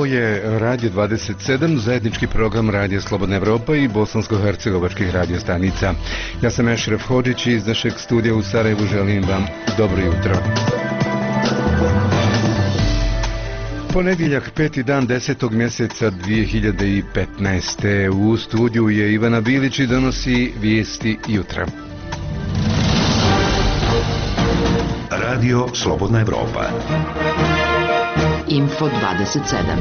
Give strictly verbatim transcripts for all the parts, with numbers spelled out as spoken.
Ovo je Radio dvadeset sedam, zajednički program Radija Slobodna Evropa i bosansko-hercegovačkih radio stanica. Ja sam Ešref Hodžić i iz našeg studija u Sarajevu želim vam dobro jutro. Ponedjeljak, peti dan desetog mjeseca dvije hiljade petnaeste. U studiju je Ivana Bilić i donosi vijesti jutra. Radio Slobodna Evropa. Info dvadeset sedam.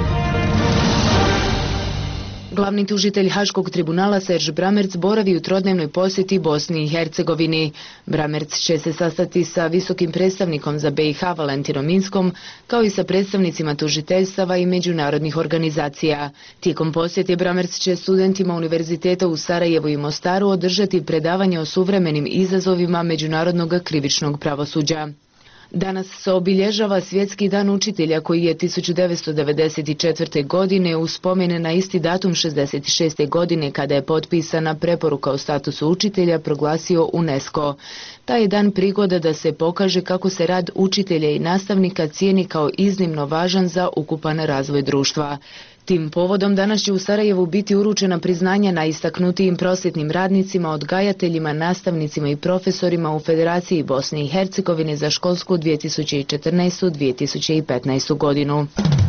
Glavni tužitelj Haškog tribunala Serž Bramerc boravi u trodnevnoj posjeti Bosni i Hercegovini. Bramerc će se sastati sa visokim predstavnikom za B i H Valentinom Inskom, kao i sa predstavnicima tužiteljstava i međunarodnih organizacija. Tijekom posjete Bramerc će studentima univerziteta u Sarajevu i Mostaru održati predavanje o suvremenim izazovima međunarodnog krivičnog pravosuđa. Danas se obilježava Svjetski dan učitelja koji je tisuću devetsto devedeset četvrte. godine u spomen na isti datum šezdeset šeste. godine kada je potpisana preporuka o statusu učitelja proglasio UNESCO. Taj je dan prigoda da se pokaže kako se rad učitelja i nastavnika cijeni kao iznimno važan za ukupan razvoj društva. Tim povodom danas će u Sarajevu biti uručena priznanja najistaknutijim prosvjetnim radnicima, odgajateljima, nastavnicima i profesorima u Federaciji Bosne i Hercegovine za školsku dvije tisuće četrnaeste. dvije tisuće petnaeste. godinu.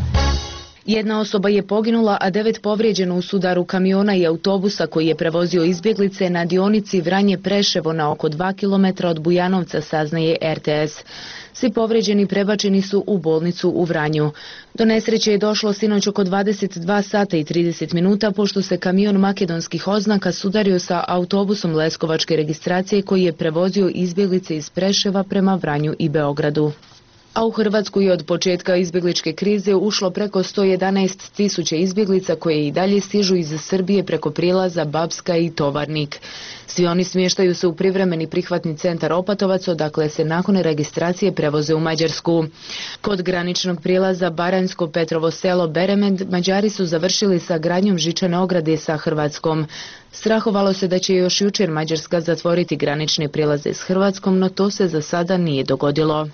Jedna osoba je poginula, a devet povrijeđeno u sudaru kamiona i autobusa koji je prevozio izbjeglice na dionici Vranje-Preševo na oko dva kilometra od Bujanovca, saznaje R T S. Svi povrijeđeni prebačeni su u bolnicu u Vranju. Do nesreće je došlo sinoć oko dvadeset dva sata i trideset minuta pošto se kamion makedonskih oznaka sudario sa autobusom leskovačke registracije koji je prevozio izbjeglice iz Preševa prema Vranju i Beogradu. A u Hrvatsku je od početka izbjegličke krize ušlo preko sto jedanaest tisuća izbjeglica koje i dalje stižu iz Srbije preko prijelaza Babska i Tovarnik. Svi oni smještaju se u privremeni prihvatni centar Opatovac, odakle se nakon registracije prevoze u Mađarsku. Kod graničnog prijelaza Baranjsko Petrovo selo Beremed Mađari su završili sa gradnjom žičane ograde sa Hrvatskom. Strahovalo se da će još jučer Mađarska zatvoriti granične prijelaze s Hrvatskom, no to se za sada nije dogodilo.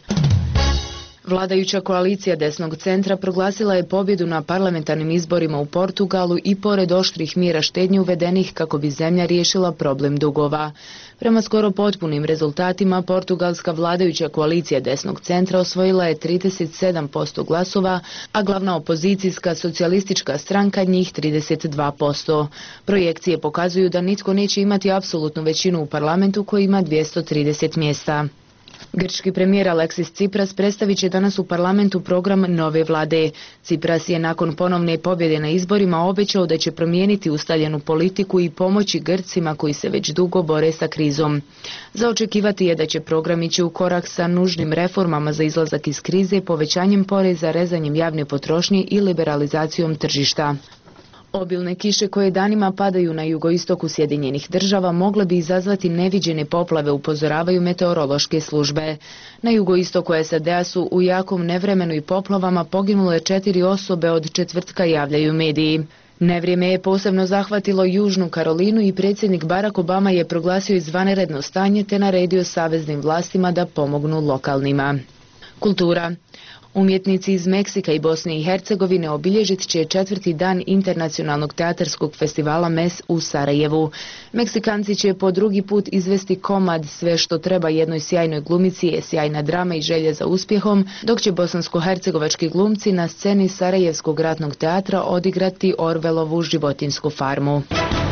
Vladajuća koalicija desnog centra proglasila je pobjedu na parlamentarnim izborima u Portugalu i pored oštrih mjera štednje uvedenih kako bi zemlja riješila problem dugova. Prema skoro potpunim rezultatima, portugalska vladajuća koalicija desnog centra osvojila je trideset sedam posto glasova, a glavna opozicijska socijalistička stranka njih trideset dva posto. Projekcije pokazuju da nitko neće imati apsolutnu većinu u parlamentu koji ima dvjesto trideset mjesta. Grčki premijer Aleksis Tsipras predstavit će danas u parlamentu program nove vlade. Tsipras je nakon ponovne pobjede na izborima obećao da će promijeniti ustaljenu politiku i pomoći Grcima koji se već dugo bore sa krizom. Za očekivati je da će program ići u korak sa nužnim reformama za izlazak iz krize, povećanjem poreza, rezanjem javne potrošnje i liberalizacijom tržišta. Obilne kiše koje danima padaju na jugoistoku Sjedinjenih država mogle bi izazvati neviđene poplave, upozoravaju meteorološke službe. Na jugoistoku S A D-a su u jakom nevremenu i poplavama poginule četiri osobe od četvrtka, javljaju mediji. Nevrijeme je posebno zahvatilo Južnu Karolinu i predsjednik Barack Obama je proglasio izvanredno stanje te naredio saveznim vlastima da pomognu lokalnima. Kultura. Umjetnici iz Meksika i Bosne i Hercegovine obilježit će četvrti dan internacionalnog teatarskog festivala M E S u Sarajevu. Meksikanci će po drugi put izvesti komad Sve što treba jednoj sjajnoj glumici je sjajna drama i želja za uspjehom, dok će bosansko-hercegovački glumci na sceni Sarajevskog ratnog teatra odigrati Orvelovu Životinjsku farmu.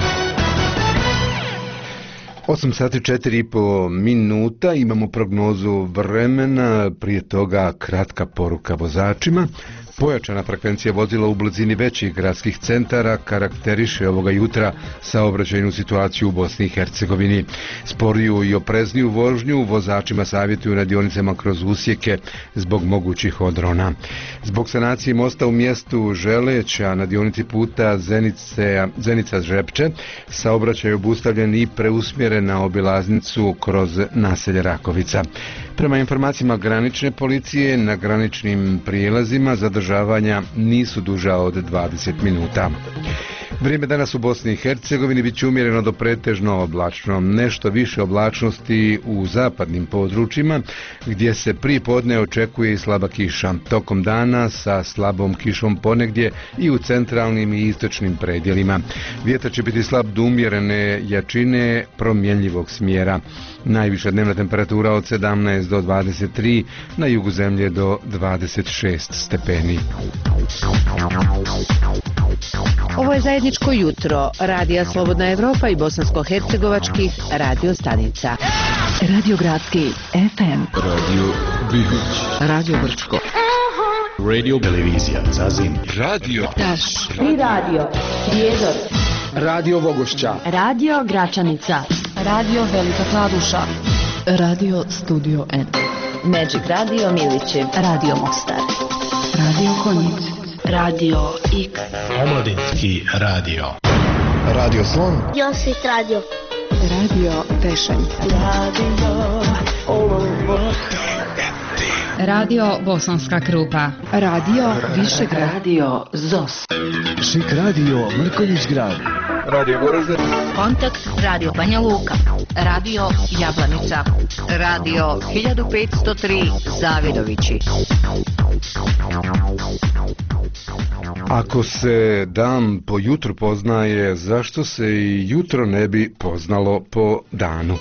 osam sati četiri i po minuta, imamo prognozu vremena, prije toga kratka poruka vozačima. Pojačana frekvencija vozila u blizini većih gradskih centara karakteriše ovoga jutra saobraćajnu situaciju u Bosni i Hercegovini. Sporiju i oprezniju vožnju vozačima savjetuju na dionicama kroz usjeke zbog mogućih odrona. Zbog sanacije mosta u mjestu Želeća na dionici puta Zenice, Zenica-Žepče saobraćaj je obustavljen i preusmjeren na obilaznicu kroz naselje Rakovica. Prema informacijama granične policije, na graničnim prijelazima zadržavanja nisu duža od dvadeset minuta. Vrijeme danas u Bosni i Hercegovini bit će umjereno do pretežno oblačno. Nešto više oblačnosti u zapadnim područjima, gdje se prije podne očekuje i slaba kiša. Tokom dana sa slabom kišom ponegdje i u centralnim i istočnim predjelima. Vjetar će biti slab do umjerene jačine promjenljivog smjera. Najviša dnevna temperatura od sedamnaest do dvadeset tri, na jugu zemlje do dvadeset šest stepeni. Ovo je zajedničko jutro Radija Slobodna Evropa i bosansko-hercegovačkih radio stanica. Radio Gradski F M, Radio Bihoć, Radio Brčko, Radio Televizija Zazim, Radio Taš i Radio Prijedor, Radio Vogošća, Radio Gračanica, Radio Velika Kladuša, Radio Studio N, Magic Radio Milići, Radio Mostar, Radio Konjic, Radio Ik, Omladinski radio, Radio Slon, Josit Radio, Radio Tešanj, Radio Olovo, Radio Bosanska Krupa, Radio Višegrad, Radio Zos, Šik Radio Mrkonjić Grad, Radio Goražde, Kontakt Radio Banja Luka, Radio Jablanica, Radio hiljadu petsto tri Zavidovići. Ako se dan po jutru poznaje, zašto se i jutro ne bi poznalo po danu?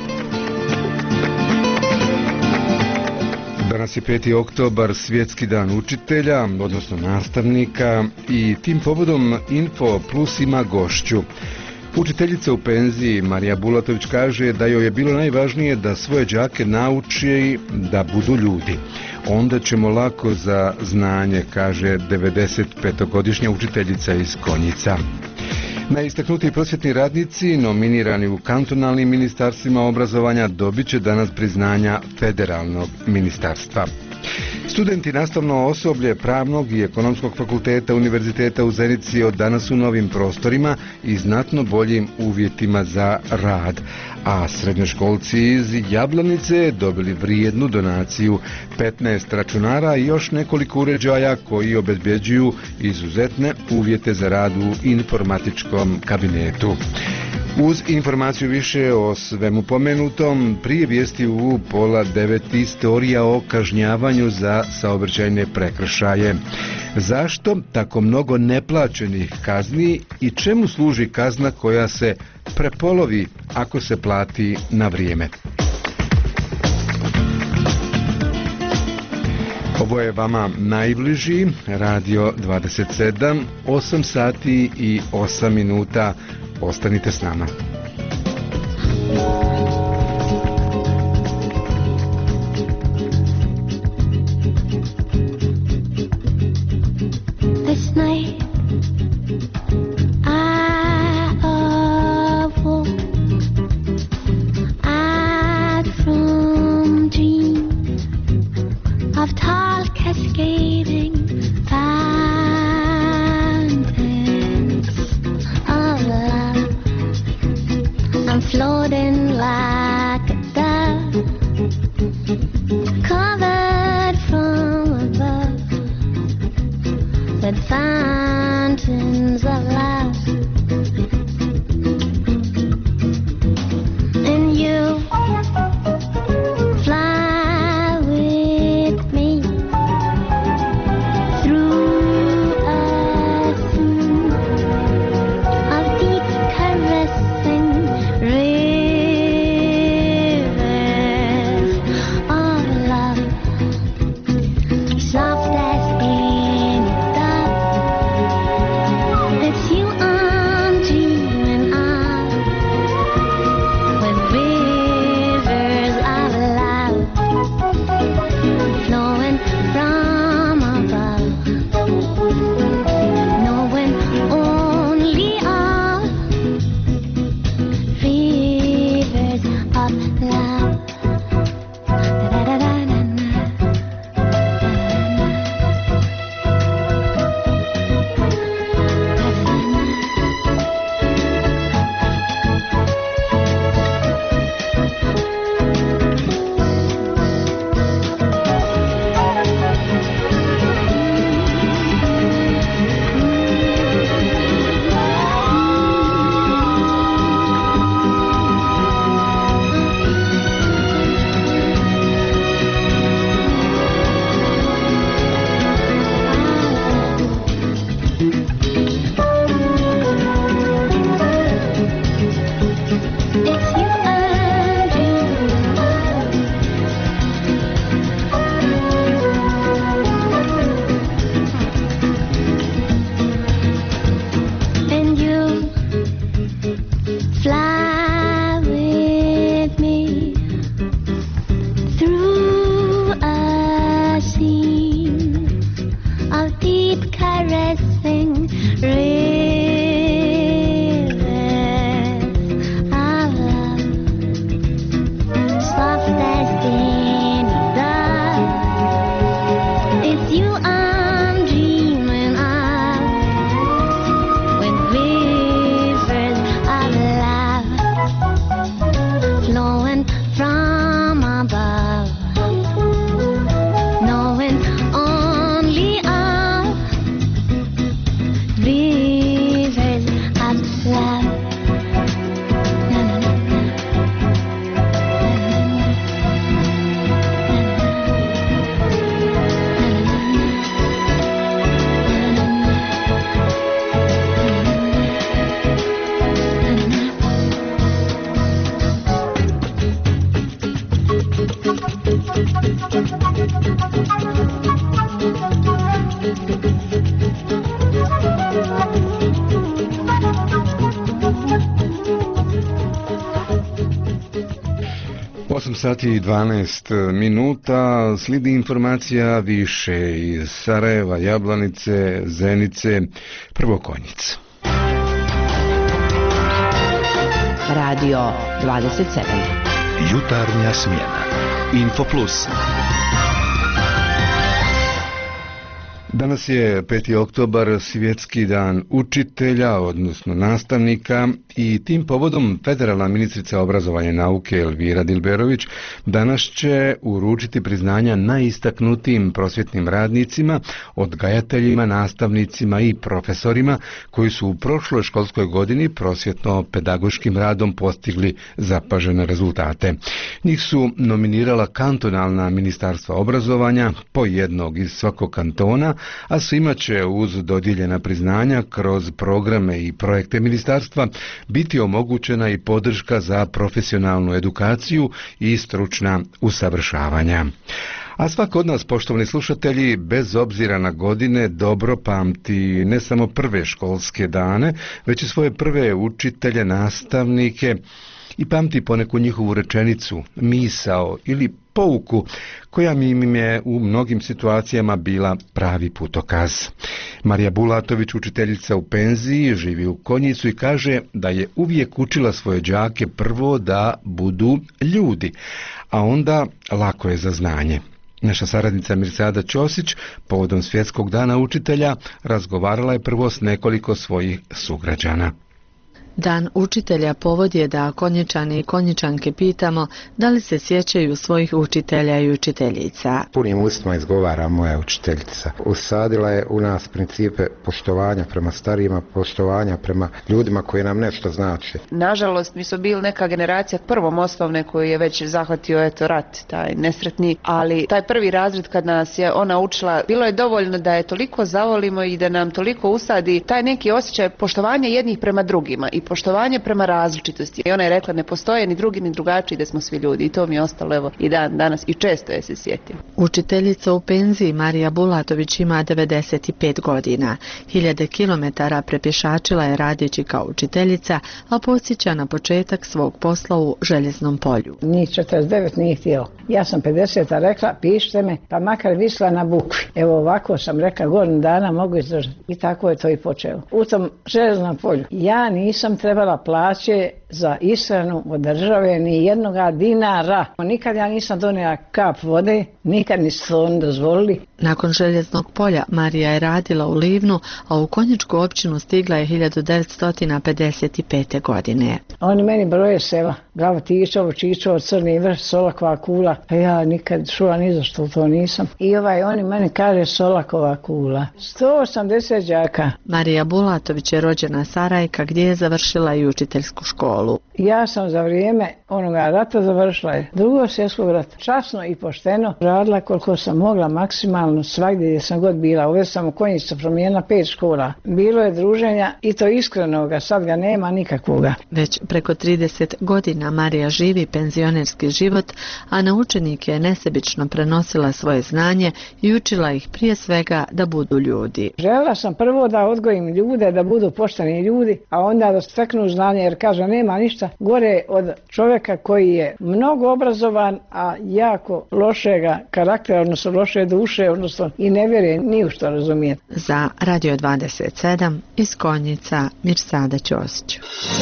Danas je peti oktobar, svjetski dan učitelja, odnosno nastavnika, i tim povodom Info Plus ima gošću. Učiteljica u penziji Marija Bulatović kaže da joj je bilo najvažnije da svoje đake nauči da budu ljudi. Onda ćemo lako za znanje, kaže devedesetpetogodišnja učiteljica iz Konjica. Najistaknutiji prosvjetni radnici nominirani u kantonalnim ministarstvima obrazovanja dobit će danas priznanja federalnog ministarstva. Studenti nastavno osoblje Pravnog i Ekonomskog fakulteta Univerziteta u Zenici od danas u novim prostorima i znatno boljim uvjetima za rad, a srednjoškolci iz Jablanice dobili vrijednu donaciju petnaest računara i još nekoliko uređaja koji obezbjeđuju izuzetne uvjete za rad u informatičkom kabinetu. Uz informaciju više o svemu pomenutom, prije vijesti u pola devet istorija o kažnjavanju za saobraćajne prekršaje. Zašto tako mnogo neplaćenih kazni i čemu služi kazna koja se prepolovi ako se plati na vrijeme? Ovo je vama najbliži Radio dvadeset sedam, osam sati i osam minuta. Ostanite s nama. This night I awoke, I'd from dream of tall cascading fountains of love. osam sati i dvanaest minuta, slijedi informacija više iz Sarajeva, Jablanice, Zenice, prvo Konjic. Radio dvadeset sedam. Jutarnja smjena. Infoplus. Danas je peti oktobar, svjetski dan učitelja, odnosno nastavnika, i tim povodom federalna ministrica obrazovanja i nauke Elvira Dilberović danas će uručiti priznanja najistaknutijim prosvjetnim radnicima, odgajateljima, nastavnicima i profesorima koji su u prošloj školskoj godini prosvjetno-pedagoškim radom postigli zapažene rezultate. Njih su nominirala kantonalna ministarstva obrazovanja, po jednog iz svakog kantona, a svima će uz dodijeljena priznanja kroz programe i projekte ministarstva biti omogućena i podrška za profesionalnu edukaciju i stručna usavršavanja. A svako od nas, poštovani slušatelji, bez obzira na godine, dobro pamti ne samo prve školske dane, već i svoje prve učitelje, nastavnike, i pamti poneku njihovu rečenicu, misao ili pouku koja mi im je u mnogim situacijama bila pravi putokaz. Marija Bulatović, učiteljica u penziji, živi u Konjicu i kaže da je uvijek učila svoje đake prvo da budu ljudi, a onda lako je za znanje. Naša saradnica Mirsada Ćosić povodom Svjetskog dana učitelja razgovarala je prvo s nekoliko svojih sugrađana. Dan učitelja povod je da Konjičani i Konjičanke pitamo da li se sjećaju svojih učitelja i učiteljica. Punim ustima izgovara moja učiteljica. Usadila je u nas principe poštovanja prema starijima, poštovanja prema ljudima koji nam nešto znači. Nažalost, mi smo bili neka generacija prvom osnovne koju je već zahvatio eto rat, taj nesretni, ali taj prvi razred kad nas je ona učila, bilo je dovoljno da je toliko zavolimo i da nam toliko usadi taj neki osjećaj poštovanja jednih prema drugima i poštovanje prema različitosti. I ona je rekla ne postoje ni drugi ni drugačiji, da smo svi ljudi, i to mi je ostalo evo i dan danas i često je se sjetim. Učiteljica u penziji Marija Bulatović ima devedeset pet godina. Hiljade kilometara prepješačila je radeći kao učiteljica, a podsjeća na početak svog posla u Željeznom polju. Njih četrdeset devet nije htjelo. Ja sam pedeseta rekla, pišite me, pa makar visla na bukvi. Evo ovako sam rekla, godinu dana mogu izdržati. I tako je to i počelo. U tom Željeznom polju ja nisam trebala plaće za ishranu od države ni jednoga dinara. Nikad ja nisam donijela kap vode, nikad nisu oni dozvolili. Nakon Željeznog polja Marija je radila u Livnu, a u Konjičku općinu stigla je hiljadu devetsto pedeset pete. godine. Oni meni broje sela, Glava Tičovo, Čičovo, Crni vrh, Solakova kula, a ja nikad čula ni za što to nisam. I ovaj, oni meni kaže Solakova kula. sto osamdeset đaka. Marija Bulatović je rođena Sarajka gdje je završila i učiteljsku školu. Ja sam za vrijeme onoga rata završila je Drugog svjetskog rata. Časno i pošteno radila koliko sam mogla, maksimalno svagdje gdje sam god bila. Uvijek sam u Konjicu promijenila pet škola. Bilo je druženja i to iskrenoga, sad ga nema nikakvoga. Već preko trideset godina Marija živi penzionerski život, a na učenike je nesebično prenosila svoje znanje i učila ih prije svega da budu ljudi. Željela sam prvo da odgojim ljude, da budu pošteni ljudi, a onda da steknu znanje, jer kaže nema ništa gore od čovjeka koji je mnogo obrazovan, a jako lošega karaktera, odnosno loše duše, odnosno i ne vjeruje ni u što razumijeti. Za Radio dvadeset sedam iz Konjica Mirsada Ćosić.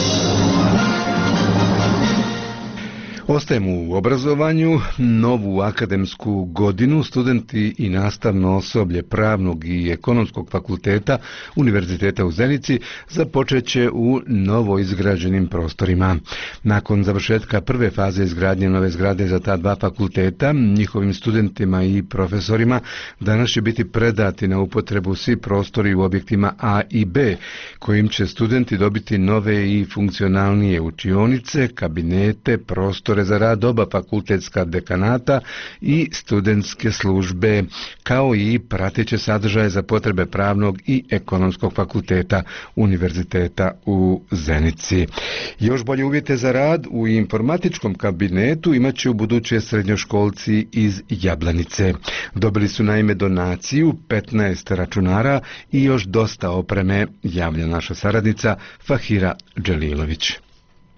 Ostajemo u obrazovanju. Novu akademsku godinu studenti i nastavno osoblje Pravnog i Ekonomskog fakulteta Univerziteta u Zenici započet će u novo izgrađenim prostorima. Nakon završetka prve faze izgradnje nove zgrade za ta dva fakulteta, njihovim studentima i profesorima danas će biti predati na upotrebu svi prostori u objektima A i B, kojim će studenti dobiti nove i funkcionalnije učionice, kabinete, prostore za rad oba fakultetska dekanata i studentske službe, kao i prateće sadržaje za potrebe Pravnog i Ekonomskog fakulteta Univerziteta u Zenici. Još bolje uvjete za rad u informatičkom kabinetu imat će u buduće srednjoškolci iz Jablanice. Dobili su naime donaciju petnaest računara i još dosta opreme, javlja naša saradnica Fahira Dželilović.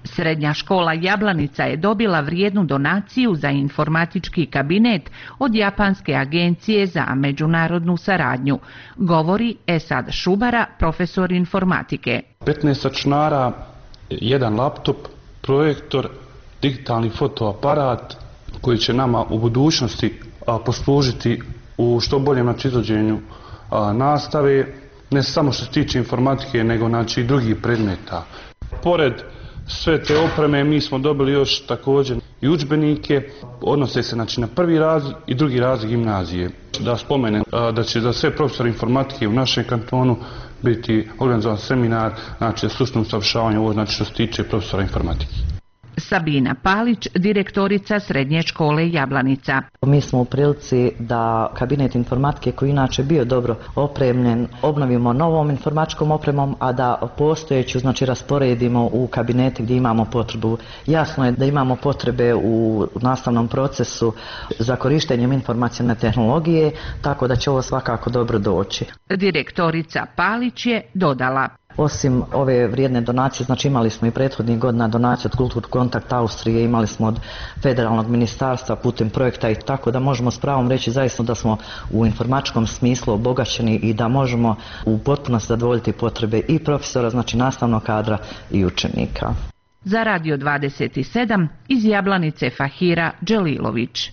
Srednja škola Jablanica je dobila vrijednu donaciju za informatički kabinet od Japanske agencije za međunarodnu saradnju, govori Esad Šubara, profesor informatike. petnaest računara, jedan laptop, projektor, digitalni fotoaparat koji će nama u budućnosti a, poslužiti u što boljem znači, izvođenju a, nastave, ne samo što se tiče informatike, nego znači, i drugih predmeta. Pored sve te opreme mi smo dobili još također i udžbenike, odnose se znači, na prvi razred i drugi razred gimnazije. Da spomenem a, da će za sve profesore informatike u našem kantonu biti organizovan seminar znači, stručnom usavršavanju, ovo znači što se tiče profesora informatike. Sabina Palić, direktorica Srednje škole Jablanica. Mi smo u prilici da kabinet informatike koji inače bio dobro opremljen obnovimo novom informatičkom opremom, a da postojeću znači rasporedimo u kabinete gdje imamo potrebu. Jasno je da imamo potrebe u nastavnom procesu za korištenjem informacijne tehnologije, tako da će ovo svakako dobro doći. Direktorica Palić je dodala: Osim ove vrijedne donacije, znači imali smo i prethodnih godina donacije od Kultur Kontakt Austrije, imali smo od federalnog ministarstva putem projekta i tako da možemo s pravom reći zaista da smo u informatičkom smislu obogaćeni i da možemo u potpunosti zadovoljiti potrebe i profesora, znači nastavnog kadra i učenika. Za Radio dvadeset sedam iz Jablanice Fahira Đelilović.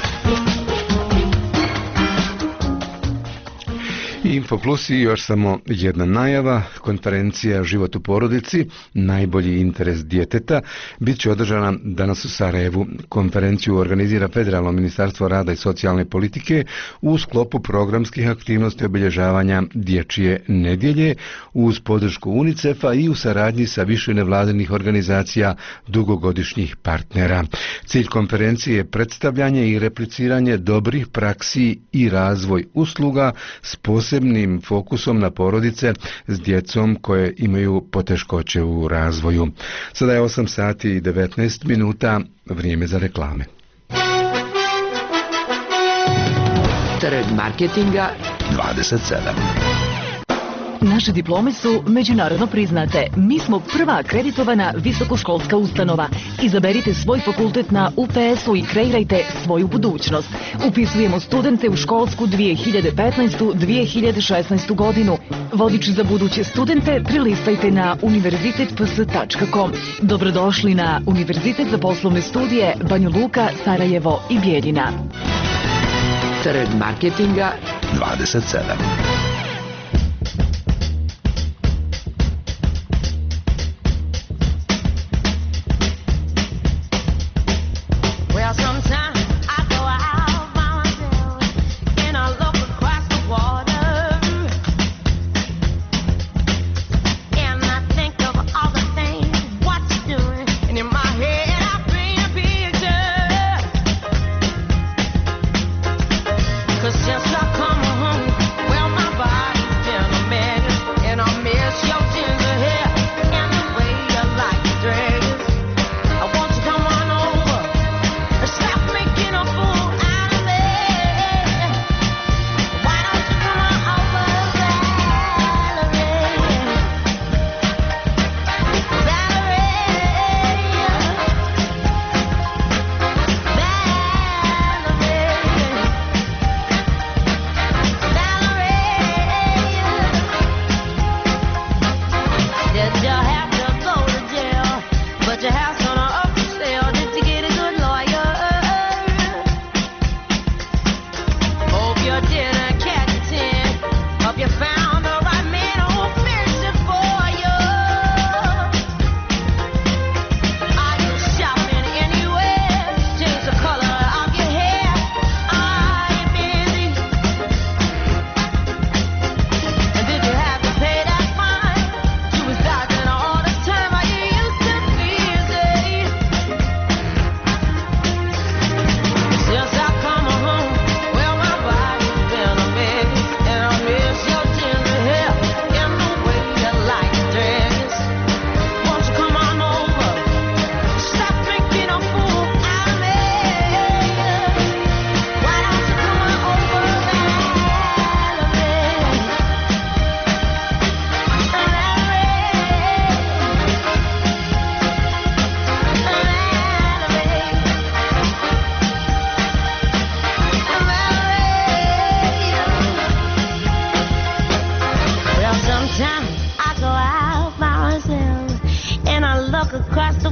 Info Plus i još samo jedna najava. Konferencija Život u porodici, najbolji interes djeteta, bit će održana danas u Sarajevu. Konferenciju organizira Federalno ministarstvo rada i socijalne politike u sklopu programskih aktivnosti obilježavanja dječje nedjelje uz podršku UNICEF-a i u saradnji sa više nevladinih organizacija dugogodišnjih partnera. Cilj konferencije je predstavljanje i repliciranje dobrih praksi i razvoj usluga s posebnim fokusom na porodice s djecom koje imaju poteškoće u razvoju. Sada je osam sati i devetnaest minuta, vrijeme za reklame. Trg marketinga dvadeset sedam. Naše diplome su međunarodno priznate. Mi smo prva akreditovana visokoškolska ustanova. Izaberite svoj fakultet na U P S-u i kreirajte svoju budućnost. Upisujemo studente u školsku dvije hiljade petnaestu dvije hiljade šesnaestu godinu. Vodič za buduće studente prilistajte na univerzitet p s tačka com. Dobrodošli na Univerzitet za poslovne studije Banja Luka, Sarajevo i Bijeljina. Trg marketinga dvadeset sedam.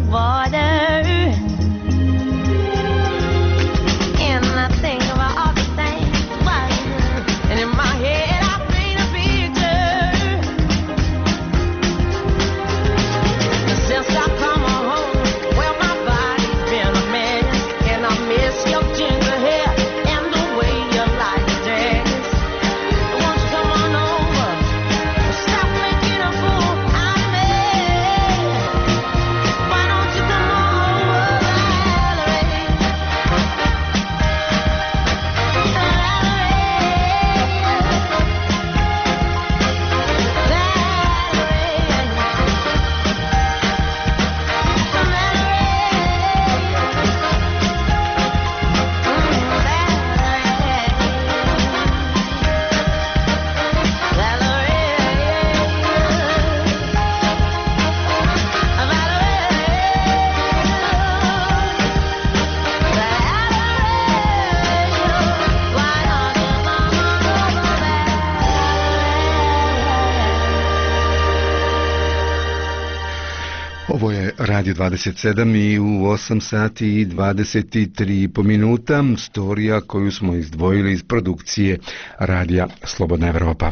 water. And I think about all the things flying. And in my head I paint a picture. Since I come home, well my body's been a mess. And I miss your ginger hair and the way you like to dance. Won't you come on over? Stop making a fool out of me. Why don't you come over, Valerie? Ovo je Radio dvadeset sedam i u osam sati i dvadeset tri i po minuta storija koju smo izdvojili iz produkcije Radija Slobodna Evropa.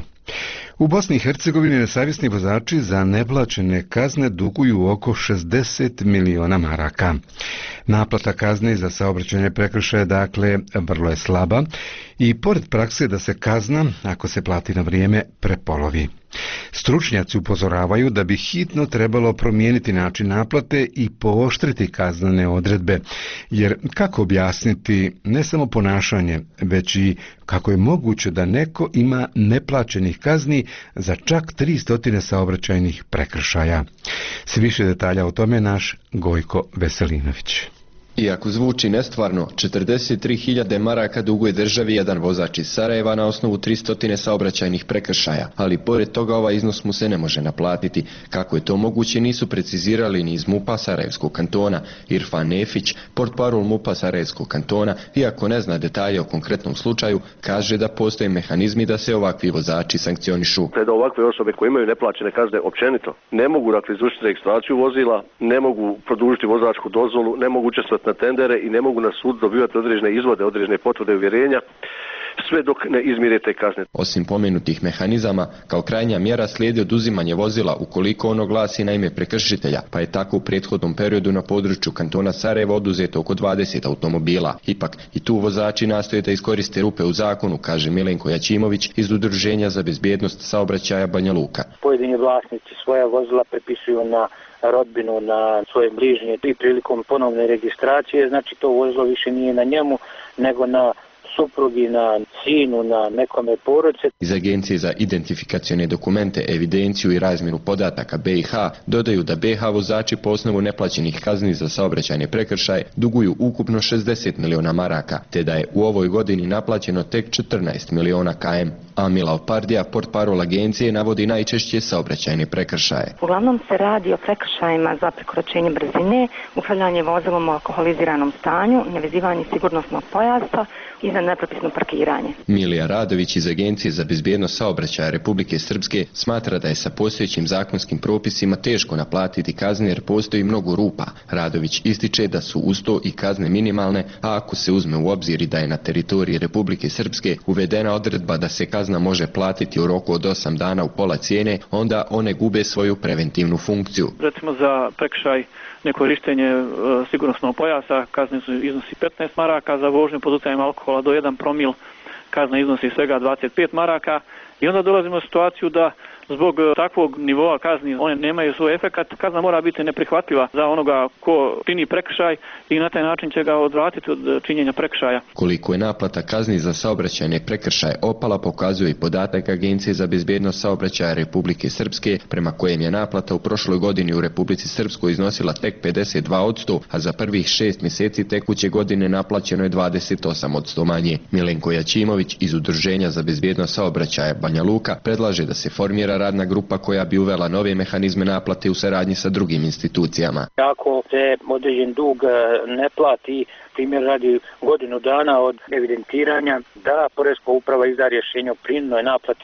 U Bosni i Hercegovini nesavjesni vozači za neplaćene kazne duguju oko šezdeset miliona maraka. Naplata kazne za saobraćajne prekršaje dakle vrlo je slaba i pored prakse da se kazna, ako se plati na vrijeme, prepolovi. Stručnjaci upozoravaju da bi hitno trebalo promijeniti način naplate i pooštriti kaznene odredbe, jer kako objasniti ne samo ponašanje, već i kako je moguće da neko ima neplaćenih kazni za čak tristo saobraćajnih prekršaja. Sve više detalja o tome naš Gojko Veselinović. Iako zvuči nestvarno, četrdeset tri hiljade maraka duguje državi jedan vozač iz Sarajeva na osnovu tristo saobraćajnih prekršaja, ali pored toga ovaj iznos mu se ne može naplatiti. Kako je to moguće nisu precizirali ni iz MUP-a Sarajevskog kantona. Irfan Nefić, portparol MUP-a Sarajevskog kantona, iako ne zna detalje o konkretnom slučaju, kaže da postoje mehanizmi da se ovakvi vozači sankcionišu. Da ovakve osobe koje imaju neplaćene kazne općenito ne mogu dakle izvršiti registraciju vozila, ne mogu produžiti vozačku dozvolu, ne mogu učestvovati na tendere i ne mogu na sud dobivati određene izvode, određene potvrde i uvjerenja, sve dok ne izmire te kazne. Osim pomenutih mehanizama, kao krajnja mjera slijedi oduzimanje vozila ukoliko ono glasi na ime prekršitelja, pa je tako u prethodnom periodu na području kantona Sarajeva oduzeto oko dvadeset automobila. Ipak i tu vozači nastoje da iskoriste rupe u zakonu, kaže Milenko Jačimović iz Udruženja za bezbjednost saobraćaja Banja Luka. Pojedini vlasnici svoja vozila prepisuju na rodbinu, na svoje bližnje i prilikom ponovne registracije, znači to vozilo više nije na njemu, nego na suprugi, na sinu, na nekome porodice. Iz Agencije za identifikacione dokumente, evidenciju i razmjenu podataka B i H dodaju da B i H vozači po osnovu neplaćenih kazni za saobraćajne prekršaje duguju ukupno šezdeset miliona maraka, te da je u ovoj godini naplaćeno tek četrnaest miliona kilometara. Amila Opardija, portparol agencije, navodi najčešće saobraćajne prekršaje. Uglavnom se radi o prekršajima za prekoračenje brzine, upravljanje vozilom u alkoholiziranom stanju, nevezivanje sigurnosnog pojasa i za nepropisno parkiranje. Milija Radović iz Agencije za bezbjednost saobraćaja Republike Srpske smatra da je sa postojećim zakonskim propisima teško naplatiti kazne jer postoji mnogo rupa. Radović ističe da su uz to i kazne minimalne, a ako se uzme u obzir i da je na teritoriji Republike Srpske uvedena odredba da se kazna može platiti u roku od osam dana u pola cijene, onda one gube svoju preventivnu funkciju. Recimo za prekršaj nekorištenje e, sigurnosnog pojasa kazne su iznosi petnaest maraka, za vožnju pod utjecajem alkohola do jedan promil kazna iznosi svega dvadeset pet maraka i onda dolazimo u situaciju da zbog takvog nivoa kazni one nemaju svoj efekat, kazna mora biti neprihvatljiva za onoga ko čini prekršaj i na taj način će ga odvratiti od činjenja prekršaja. Koliko je naplata kazni za saobraćajne prekršaje opala pokazuje i podatak Agencije za bezbjednost saobraćaja Republike Srpske, prema kojem je naplata u prošloj godini u Republici Srpskoj iznosila tek pedeset dva posto, a za prvih šest mjeseci tekuće godine naplaćeno je dvadeset osam posto manje. Milenko Jačimović iz Udruženja za bezbjednost saobraćaja Banja Luka predlaže da se formira radna grupa koja bi uvela nove mehanizme naplate u saradnji sa drugim institucijama. Ako se određen dug ne plati, primjer radi godinu dana od evidentiranja, da Poreska uprava izda rješenje o prinudnoj naplati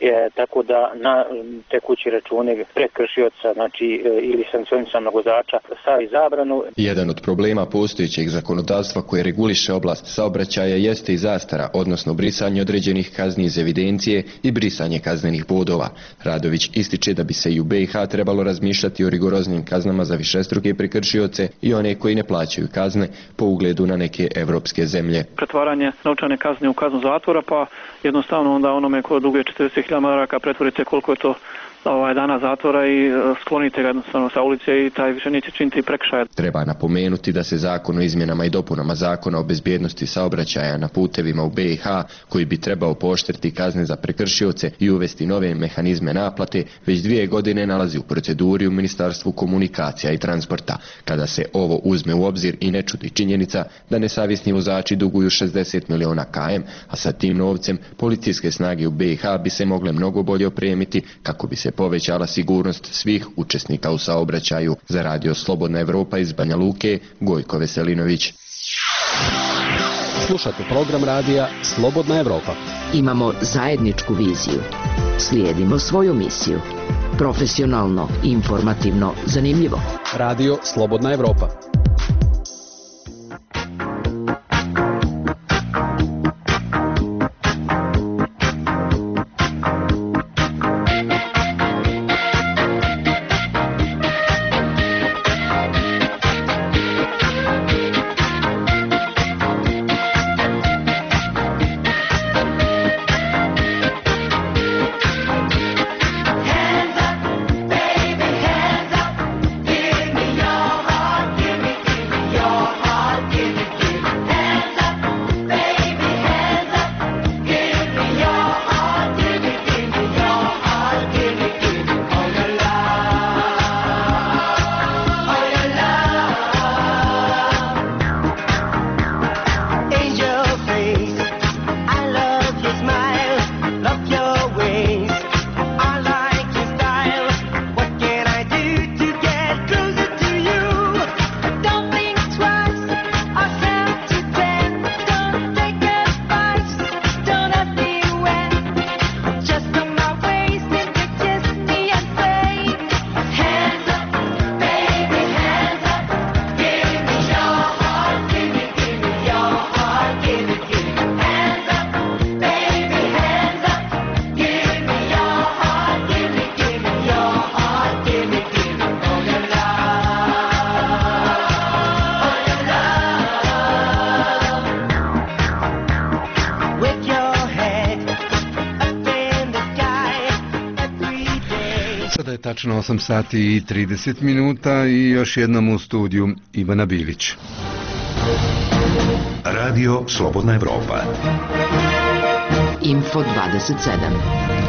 E, tako da na tekući račune prekršioca, znači e, ili sankcionisanog vozača stavi zabranu. Jedan od problema postojećeg zakonodavstva koje reguliše oblast saobraćaja jeste i zastara, odnosno brisanje određenih kazni iz evidencije i brisanje kaznenih bodova. Radović ističe da bi se i u B i H trebalo razmišljati o rigoroznim kaznama za višestruke prekršioce i one koji ne plaćaju kazne po ugledu na neke evropske zemlje. Pretvaranje novčane kazne u kaznu zatvora, pa jednostavno onda onome ko duguje četrdeset hiljada maraka pretvorite koliko je to ovaj dana zatvora i sklonite ga jednostavno sa ulice i taj više neće činiti prekršaje. Treba napomenuti da se zakon o izmjenama i dopunama zakona o bezbjednosti saobraćaja na putevima u B i H, koji bi trebao pooštriti kazne za prekršioce i uvesti nove mehanizme naplate, već dvije godine nalazi u proceduri u Ministarstvu komunikacija i transporta. Kada se ovo uzme u obzir i ne čudi činjenica da nesavjesni vozači duguju šezdeset miliona km, a sa tim novcem policijske snage u B i H bi se mogle mnogo bolje opremiti kako bi se povećala sigurnost svih učesnika u saobraćaju. Za Radio Slobodna Evropa iz Banja Luke, Gojko Veselinović. Slušate program radija Slobodna Evropa. Imamo zajedničku viziju. Slijedimo svoju misiju. Profesionalno, informativno, zanimljivo. Radio Slobodna Evropa. Tačno osam sati i trideset minuta i još jednom u studiju Ivana Bilić. Radio Slobodna Evropa. Info dvadeset sedam.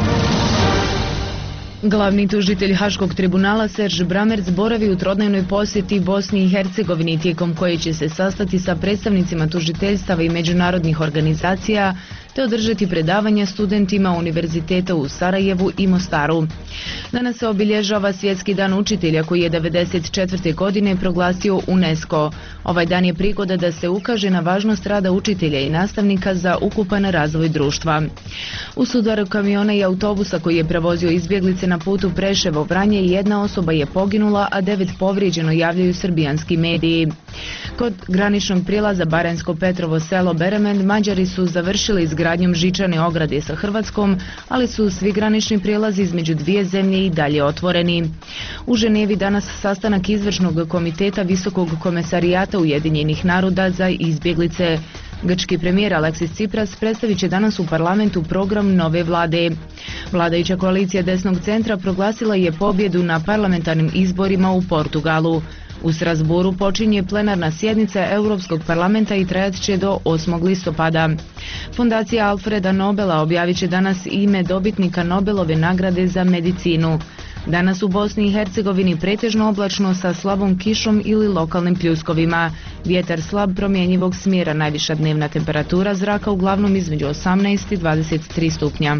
Glavni tužitelj Haškog tribunala Serž Bramerc boravi u trodnevnoj posjeti Bosni i Hercegovini, tijekom koje će se sastati sa predstavnicima tužiteljstava i međunarodnih organizacija te održati predavanja studentima univerziteta u Sarajevu i Mostaru. Danas se obilježava Svjetski dan učitelja koji je devedeset četvrte godine proglasio UNESCO. Ovaj dan je prigoda da se ukaže na važnost rada učitelja i nastavnika za ukupan razvoj društva. U sudaru kamiona i autobusa koji je prevozio izbjeglice na putu Preševo-Vranje jedna osoba je poginula, a devet povrijeđeno, javljaju srbijanski mediji. Kod graničnog prijelaza Baranjsko Petrovo selo Beremend Mađari su završili izgradnjom žičane ograde sa Hrvatskom, ali su svi granični prijelazi između dvije zemlje i dalje otvoreni. U Ženevi danas sastanak izvršnog komiteta Visokog komesarijata Ujedinjenih naroda za izbjeglice. Grčki premijer Aleksis Tsipras predstavit će danas u parlamentu program nove vlade. Vladajuća koalicija desnog centra proglasila je pobjedu na parlamentarnim izborima u Portugalu. U Strasburu počinje plenarna sjednica Europskog parlamenta i trajat će do osmog listopada. Fondacija Alfreda Nobela objavit će danas ime dobitnika Nobelove nagrade za medicinu. Danas u Bosni i Hercegovini pretežno oblačno sa slabom kišom ili lokalnim pljuskovima. Vjetar slab promjenjivog smjera, najviša dnevna temperatura zraka uglavnom između osamnaest i dvadeset tri stupnja.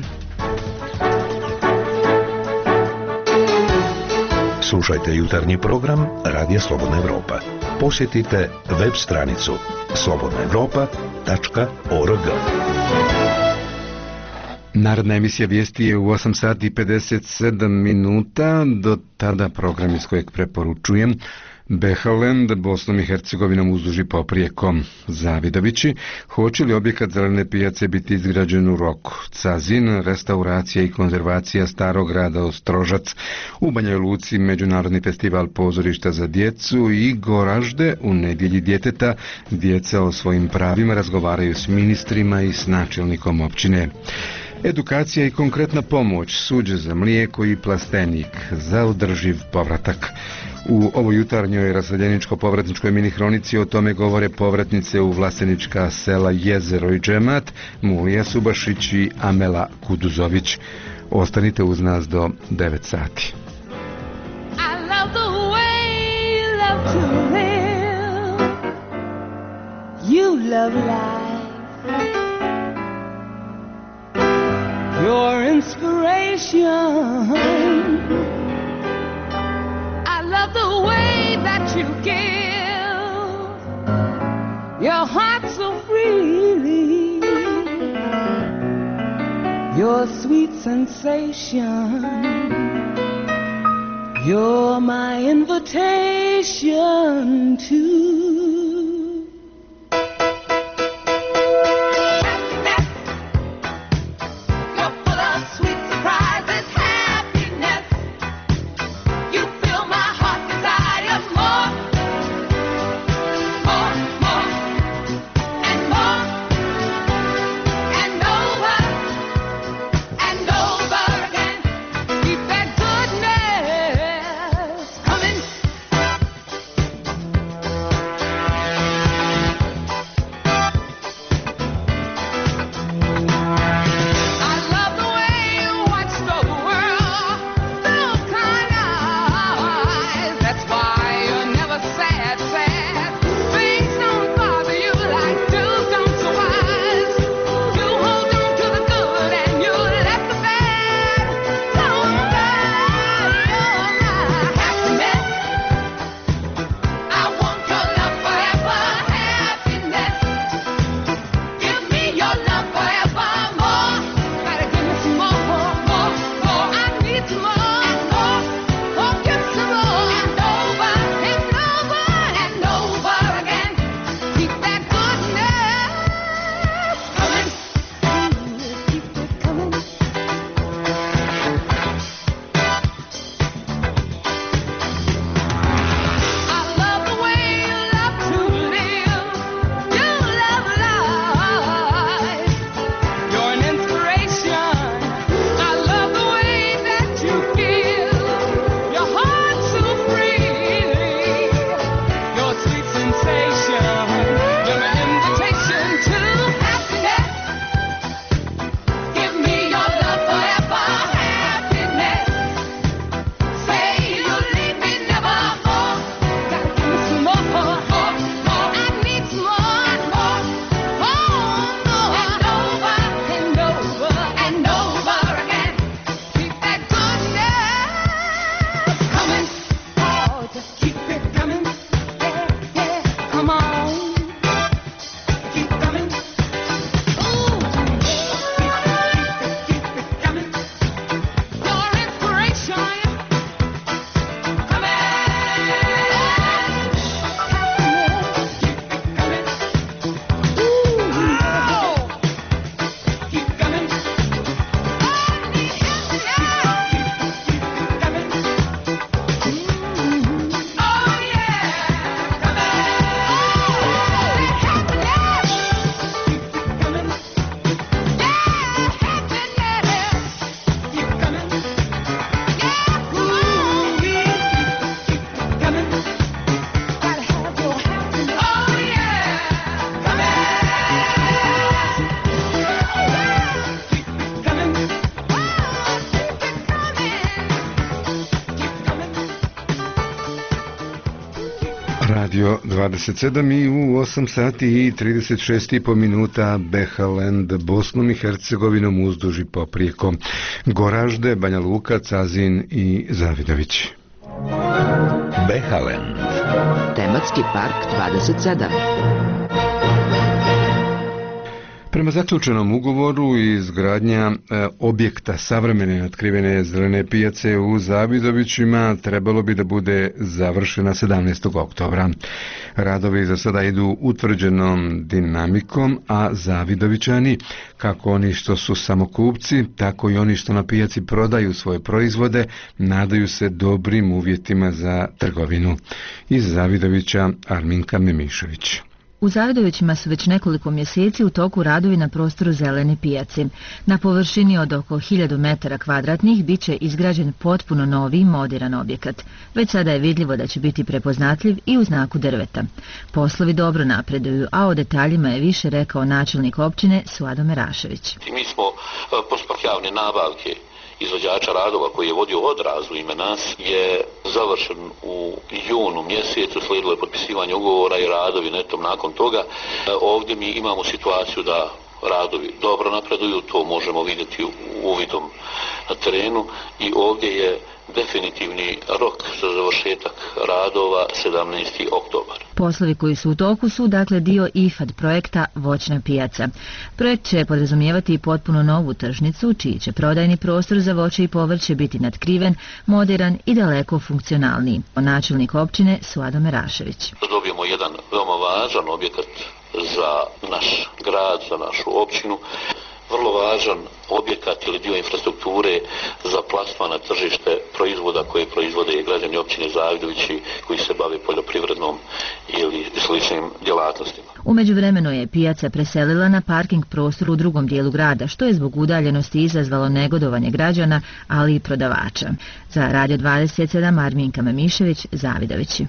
Slušajte jutarnji program Radija Slobodna Evropa. Posjetite web stranicu slobodna evropa tačka org. Narodna emisija vijesti je u osam sati i pedeset sedam minuta, do tada program iz kojeg preporučujem Behalend, Bosnom i Hercegovinom uzduž i poprijekom. Zavidovići, hoće li objekat zelene pijace biti izgrađen u roku? Cazin, restauracija i konzervacija starog grada Ostrožac, u Banjoj Luci međunarodni festival pozorišta za djecu i Goražde u nedjelji djeteta. Djeca o svojim pravima razgovaraju s ministrima i s načelnikom općine. Edukacija i konkretna pomoć, suđe za mlijeko i plastenik za održiv povratak. U ovoj jutarnjoj raseljeničko-povratničkoj mini hronici o tome govore povratnice u vlasenička sela Jezero i Džemat, Mulija Subašić i Amela Kuduzović. Ostanite uz nas do devet sati. I love the way you love to live. You love life. Your inspiration. I love the way that you give your heart so freely. Your sweet sensation. You're my invitation to Radio dvadeset sedam i u osam sati i trideset šest i po minuta Behalend, Bosnom i Hercegovinom uzduž i poprijekom. Goražde, Banja Luka, Cazin i Zavidović. Behalend. Tematski park dvadeset sedam. Prema zaključenom ugovoru izgradnja e, objekta savremene natkrivene zelene pijace u Zavidovićima trebalo bi da bude završena sedamnaestog oktobra. Radovi za sada idu utvrđenom dinamikom, a Zavidovićani, kako oni što su samokupci, tako i oni što na pijaci prodaju svoje proizvode, nadaju se dobrim uvjetima za trgovinu. Iz Zavidovića Arminka Memišević. U Zavidovićima su već nekoliko mjeseci u toku radovi na prostoru zelene pijace. Na površini od oko hiljadu metara kvadratnih bit će izgrađen potpuno novi moderan objekat. Već sada je vidljivo da će biti prepoznatljiv i u znaku drveta. Poslovi dobro napreduju, a o detaljima je više rekao načelnik općine Suado Merašević. Mi smo postupak javne nabavke izvođača radova koji je vodio Odraz u ime nas je završen u junu mjesecu, slijedilo je potpisivanje ugovora i radovi netom nakon toga. Ovdje mi imamo situaciju da radovi dobro napreduju, to možemo vidjeti uvidom na terenu i ovdje je definitivni rok za završetak radova sedamnaesti oktobar. Poslovi koji su u toku su dakle dio I F A D projekta Voćna pijaca. Projekt će podrazumijevati i potpuno novu tržnicu, čiji će prodajni prostor za voće i povrće biti natkriven, moderan i daleko funkcionalniji. Načelnik općine Suado Merašević. Dobijemo jedan veoma važan objekat za naš grad, za našu općinu. Vrlo važan objekat ili dio infrastrukture za plasman na tržište proizvoda koje proizvode građani općine Zavidovići koji se bave poljoprivrednom ili sličnim djelatnostima. U međuvremenu je pijaca preselila na parking prostor u drugom dijelu grada, što je zbog udaljenosti izazvalo negodovanje građana, ali i prodavača. Za Radio dvadeset sedam Arminka Memišević, Zavidovići.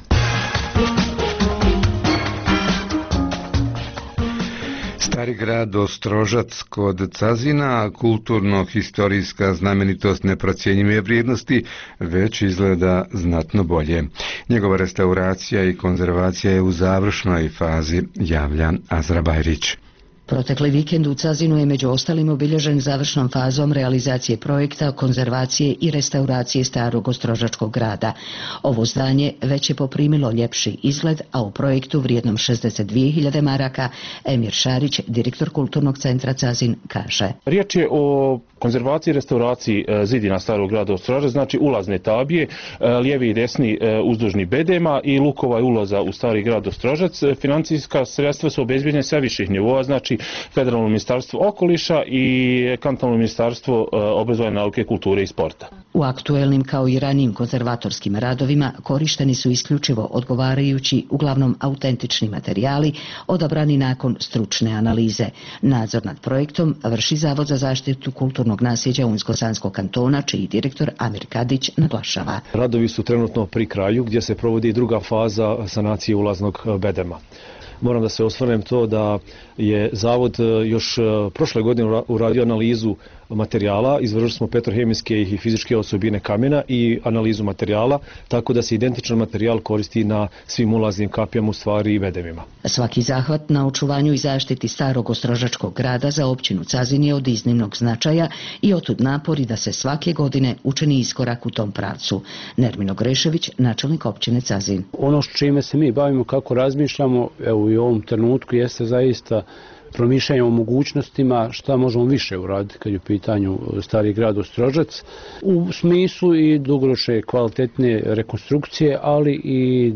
Stari grad Ostrožac kod Cazina, kulturno-historijska znamenitost neprocjenjive vrijednosti, već izgleda znatno bolje. Njegova restauracija i konzervacija je u završnoj fazi, javlja Azra Bajrić. Protekli vikend u Cazinu je među ostalim obilježen završnom fazom realizacije projekta konzervacije i restauracije starog ostrožačkog grada. Ovo zdanje već je poprimilo ljepši izgled, a u projektu vrijednom šezdeset dvije hiljade maraka Emir Šarić, direktor kulturnog centra Cazin, kaže. Riječ je o konzervaciji i restauraciji zidina starog grada Ostrožac, znači ulazne tabije, lijevi i desni uzdužni bedema i lukova i ulaza u stari grad Ostrožac. Financijska sredstva su obezbijeđena sa viših nivoa, znači Federalno ministarstvo okoliša i kantonalno ministarstvo obrazovanja, nauke, kulture i sporta. U aktuelnim kao i ranijim konzervatorskim radovima korišteni su isključivo odgovarajući, uglavnom autentični materijali, odabrani nakon stručne analize. Nadzor nad projektom vrši Zavod za zaštitu kulturnog nasljeđa Unsko-Sanskog kantona, čiji direktor Amir Kadić naglašava. Radovi su trenutno pri kraju gdje se provodi druga faza sanacije ulaznog bedema. Moram da se osvrnem to da je Zavod još prošle godine uradio analizu materijala, izvršili smo petrohemijske i fizičke osobine kamena i analizu materijala, tako da se identičan materijal koristi na svim ulaznim kapijama, u stvari i bedemima. Svaki zahvat na očuvanju i zaštiti starog ostrožačkog grada za općinu Cazin je od iznimnog značaja i otud napori da se svake godine učini iskorak u tom pravcu. Nermino Grešević, načelnik općine Cazin. Ono s čime se mi bavimo, kako razmišljamo, evo i u ovom trenutku, jeste zaista promišljanje o mogućnostima šta možemo više uraditi kad je u pitanju stari grad Ostrožac u smislu i dugoročne kvalitetne rekonstrukcije, ali i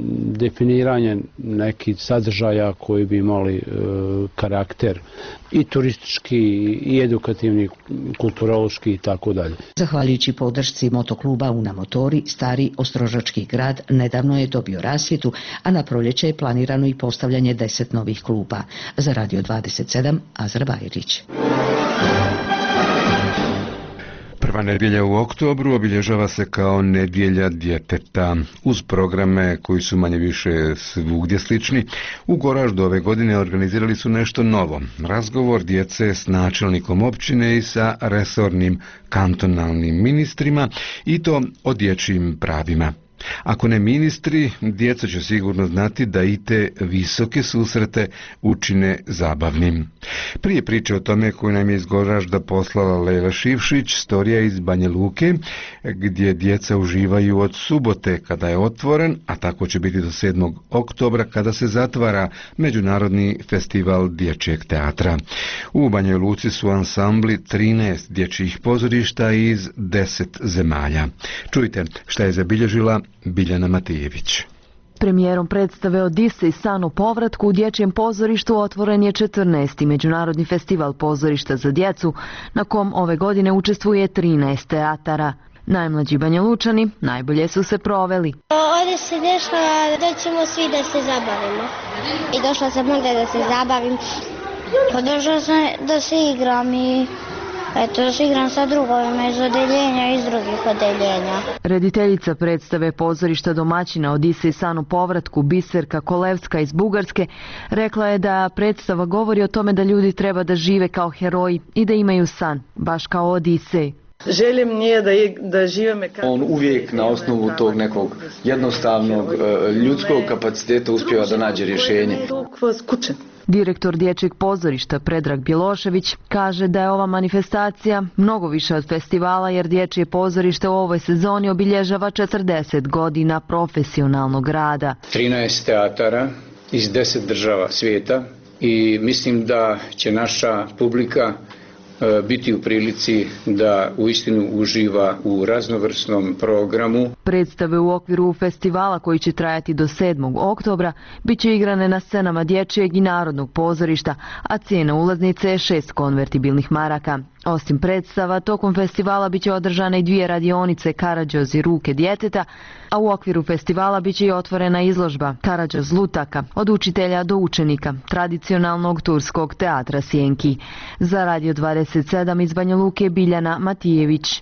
definiranje nekih sadržaja koji bi imali e, karakter i turistički i edukativni, kulturološki i tako dalje. Zahvaljujući podršci motokluba Una Motori, stari ostrožački grad nedavno je dobio rasvjetu, a na proljeće je planirano i postavljanje deset novih kluba. Za Radio dvadeset sedam, Azra Bajrić. Prva nedjelja u oktobru obilježava se kao nedjelja djeteta. Uz programe koji su manje više svugdje slični, u Goraždu ove godine organizirali su nešto novo. Razgovor djece s načelnikom općine i sa resornim kantonalnim ministrima, i to o dječjim pravima. Ako ne ministri, djeca će sigurno znati da i te visoke susrete učine zabavnim. Prije priče o tome koju nam je iz Goražda poslala Lejla Šivšić, storija iz Banja Luke, gdje djeca uživaju od subote kada je otvoren, a tako će biti do sedmog oktobra kada se zatvara Međunarodni festival dječjeg teatra. U Banjoj Luci su ansambli trinaest dječjih pozorišta iz deset zemalja. Čujte šta je zabilježila Biljana Matijević. Premijerom predstave Odisej san o povratku u dječjem pozorištu otvoren je četrnaesti Međunarodni festival pozorišta za djecu, na kom ove godine učestvuje trinaest teatara. Najmlađi Banjalučani najbolje su se proveli. Ovdje se dešava da ćemo svi da se zabavimo. I došla sam ovdje da se zabavim. Došla sam da se igram i eto, da se igram sa drugovima iz odeljenja i iz drugih odeljenja. Rediteljica predstave pozorišta domaćina Odisej san o povratku Biserka Kolevska iz Bugarske rekla je da predstava govori o tome da ljudi treba da žive kao heroji i da imaju san, baš kao Odisej. Želim nije da, da živeme kako... On uvijek na osnovu tog nekog jednostavnog ljudskog kapaciteta uspijeva da nađe rješenje. Direktor dječjeg pozorišta Predrag Bjelošević kaže da je ova manifestacija mnogo više od festivala jer dječje pozorište u ovoj sezoni obilježava četrdeset godina profesionalnog rada. trinaest teatara iz deset država svijeta i mislim da će naša publika biti u prilici da uistinu uživa u raznovrsnom programu. Predstave u okviru festivala koji će trajati do sedmog oktobra bit će igrane na scenama dječjeg i narodnog pozorišta, a cijena ulaznice je šest konvertibilnih maraka. Osim predstava, tokom festivala bit će održane i dvije radionice Karađoz i ruke djeteta, a u okviru festivala bit će i otvorena izložba Karađoz lutaka, od učitelja do učenika, tradicionalnog turskog teatra Sjenki. Za Radio dvadeset sedam iz Banja Luke Biljana Matijević.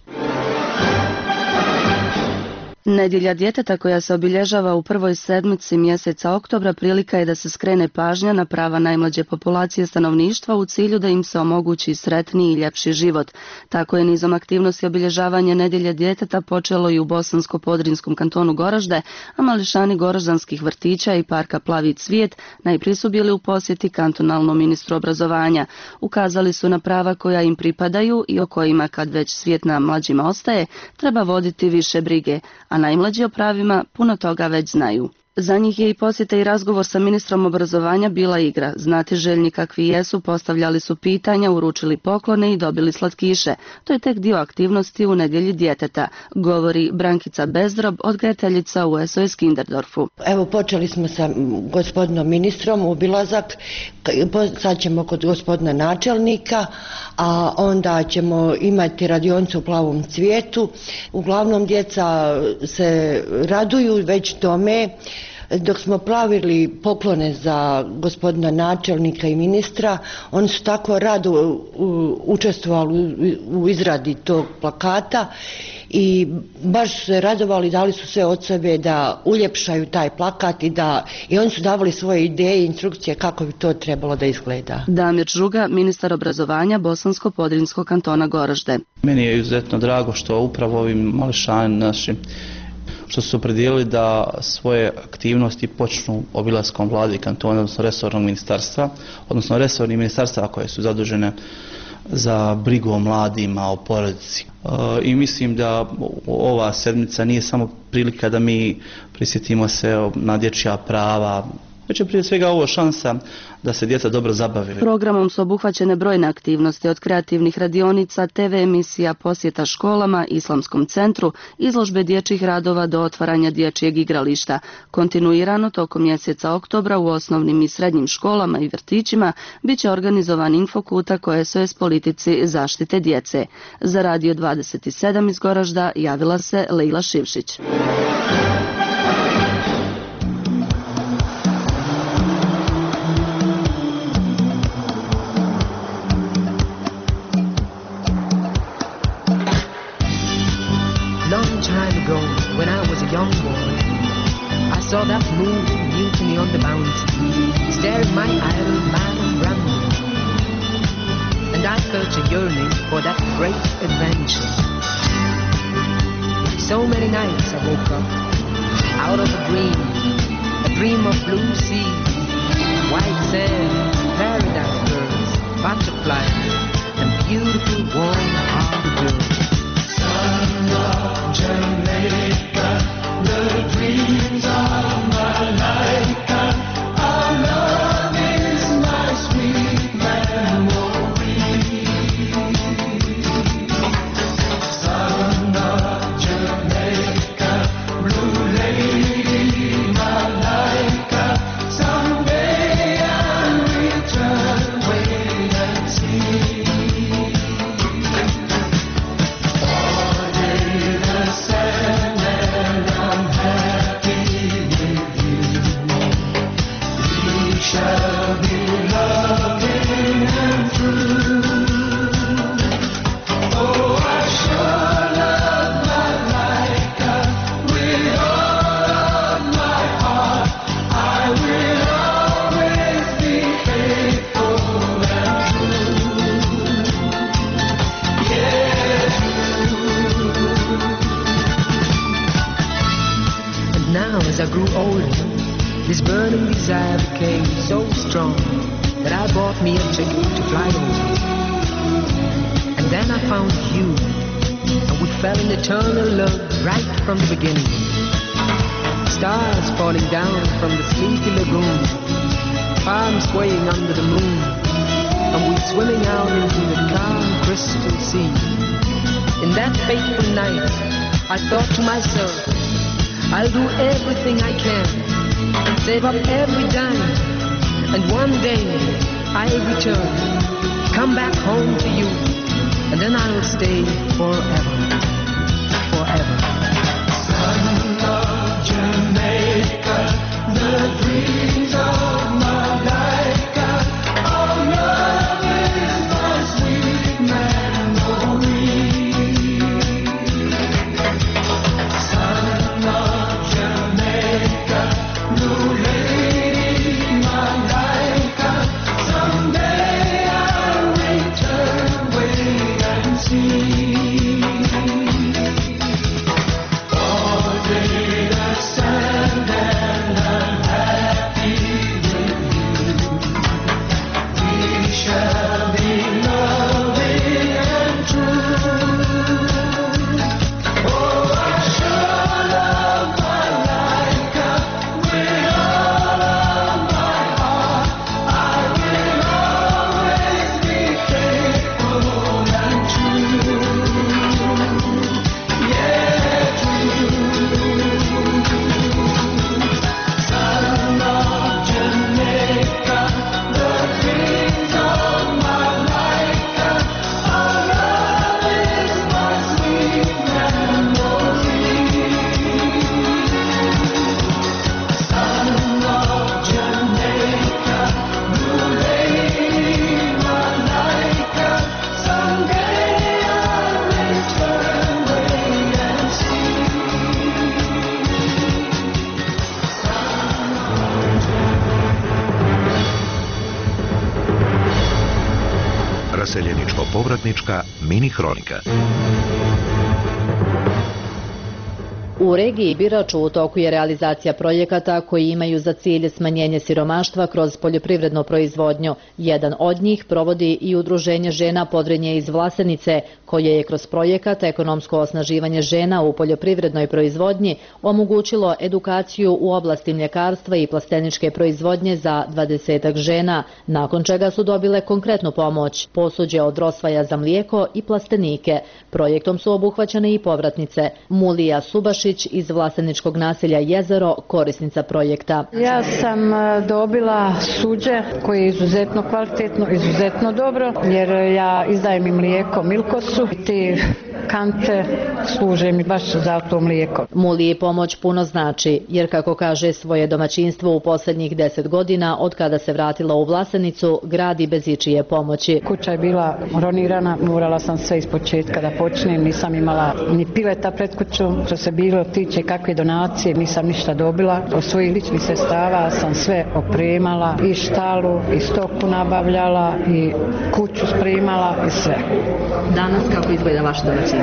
Nedjelja djeteta koja se obilježava u prvoj sedmici mjeseca oktobra prilika je da se skrene pažnja na prava najmlađe populacije stanovništva u cilju da im se omogući sretniji i ljepši život. Tako je nizom aktivnosti obilježavanje Nedjelje djeteta počelo i u Bosansko-Podrinskom kantonu Goražde, a mališani goraždanskih vrtića i parka Plavi cvijet najprije su bili u posjeti kantonalnom ministru obrazovanja. Ukazali su na prava koja im pripadaju i o kojima, kad već svijet na mlađima ostaje, treba voditi više brige, a najmlađi o pravima puno toga već znaju. Za njih je i posjeta i razgovor sa ministrom obrazovanja bila igra. Znati željni kakvi jesu, postavljali su pitanja, uručili poklone i dobili slatkiše. To je tek dio aktivnosti u Nedjelji djeteta, govori Brankica Bezdrob, odgajateljica u S O S Kinderdorfu. Evo, počeli smo sa gospodinom ministrom obilazak, sad ćemo kod gospodina načelnika, a onda ćemo imati radionicu u Plavom cvijetu. Uglavnom djeca se raduju već tome. Dok smo plavili poklone za gospodina načelnika i ministra, oni su tako rado učestvovali u izradi tog plakata i baš su se radovali, dali su sve od sebe da uljepšaju taj plakat i da i oni su davali svoje ideje i instrukcije kako bi to trebalo da izgleda. Damir Žuga, ministar obrazovanja Bosansko-Podrinskog kantona Goražde. Meni je izuzetno drago što upravo ovim mališani naši što su opredijelili da svoje aktivnosti počnu obilaskom vlade i kantona, odnosno resornog ministarstva, odnosno resornih ministarstva koje su zadužene za brigu o mladima, o porodici. E, I mislim da ova sedmica nije samo prilika da mi prisjetimo se na dječja prava, već je prije svega ovo šansa da se djeca dobro zabavili. Programom su obuhvaćene brojne aktivnosti od kreativnih radionica, te ve emisija, posjeta školama, islamskom centru, izložbe dječjih radova do otvaranja dječjeg igrališta. Kontinuirano tokom mjeseca oktobra u osnovnim i srednjim školama i vrtićima bit će organizovan infokutak o S O S politici zaštite djece. Za Radio dvadeset sedam iz Goražda javila se Lejla Šivšić. Young boy, I saw that moving mutiny on the bounty, staring my idol man and Rambo, and I felt a yearning for that great adventure. So many nights I woke up, out of a dream, a dream of blue sea, white sands, paradise birds, butterflies, and beautiful warm-hearted girls. Son of Jamaica, the dreams of Malaika, our love is my sweet memory. Son of Jamaica, blue lady Malaika, someday I'll return, wait and see. Shall be loving and true. Oh, I sure love Malaika with all of my heart. I will always be faithful and true. Yeah, true. And now as I grew older, this burning desire became so strong that I bought me a ticket to fly over. And then I found you, and we fell in eternal love right from the beginning. Stars falling down from the sleepy lagoon, palms swaying under the moon, and we swimming out into the calm crystal sea. In that fateful night, I thought to myself, I'll do everything I can, save up every dime, and one day I'll return, come back home to you, and then I'll stay forever, forever. Son of Jamaica, the dreams of Malaika, our love is my sweet memory. Son of Jamaica, blue lady Malaika, someday I'll return, wait and see. All day I stand and I'm happy with you. We shall be loving and true. Oh, I sure love Malaika with all of my heart. I will always be faithful and true. Yeah, true. Son of Jamaica, the dreams of Malaika, our love is my sweet memory. Son of Jamaica, blue lady Malaika, someday I'll return, wait and see. Raseljeničko-povratnička mini hronika. U regiji Biraču u toku je realizacija projekata koji imaju za cilj smanjenje siromaštva kroz poljoprivrednu proizvodnju. Jedan od njih provodi i Udruženje žena Podrinje iz Vlasenice, koje je kroz projekat Ekonomsko osnaživanje žena u poljoprivrednoj proizvodnji omogućilo edukaciju u oblasti mljekarstva i plasteničke proizvodnje za dvadesetak žena, nakon čega su dobile konkretnu pomoć, posuđe od rosvaja za mlijeko i plastenike. Projektom su obuhvaćene i povratnice. Mulija Subašić iz vlaseničkog naselja Jezero, korisnica projekta. Ja sam e, dobila suđe koje je izuzetno kvalitetno, izuzetno dobro, jer ja izdajem i mlijeko Milkosu i te kante služe mi baš za to mlijeko. Muliji pomoć puno znači, jer kako kaže svoje domaćinstvo u posljednjih deset godina, od kada se vratila u Vlasenicu, gradi bez ičije pomoći. Kuća je bila ronirana, morala sam sve iz početka da počnem, nisam imala ni pileta pred kućom, što se bilo tiče kakve donacije, nisam ništa dobila. Od svojih ličnih sredstava sam sve opremala, i štalu, i stoku nabavljala, i kuću spremala, i sve. Danas kako izgleda vaše domaćinstvo?